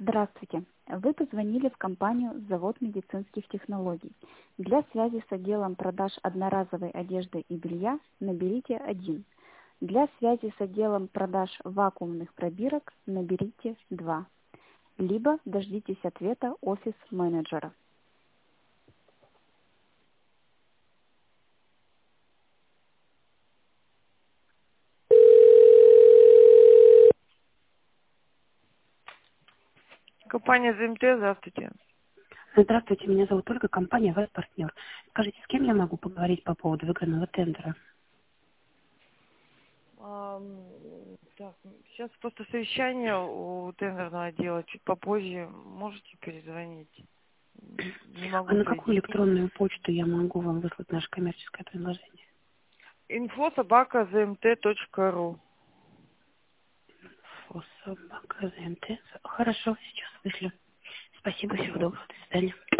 Здравствуйте. Вы позвонили в компанию «Завод медицинских технологий». Для связи с отделом продаж одноразовой одежды и белья наберите 1. Для связи с отделом продаж вакуумных пробирок наберите 2. Либо дождитесь ответа офис-менеджера. Компания ЗМТ, здравствуйте. Здравствуйте, меня зовут Ольга, компания «Ваш партнер». Скажите, с кем я могу поговорить по поводу выигранного тендера? Так, сейчас просто совещание у тендерного отдела, чуть попозже можете перезвонить. Не А могу на какую соединить. электронную почту я могу вам выслать наше коммерческое предложение? info@zmt.ru. Хорошо, сейчас вышлю. Спасибо, всего доброго, до свидания.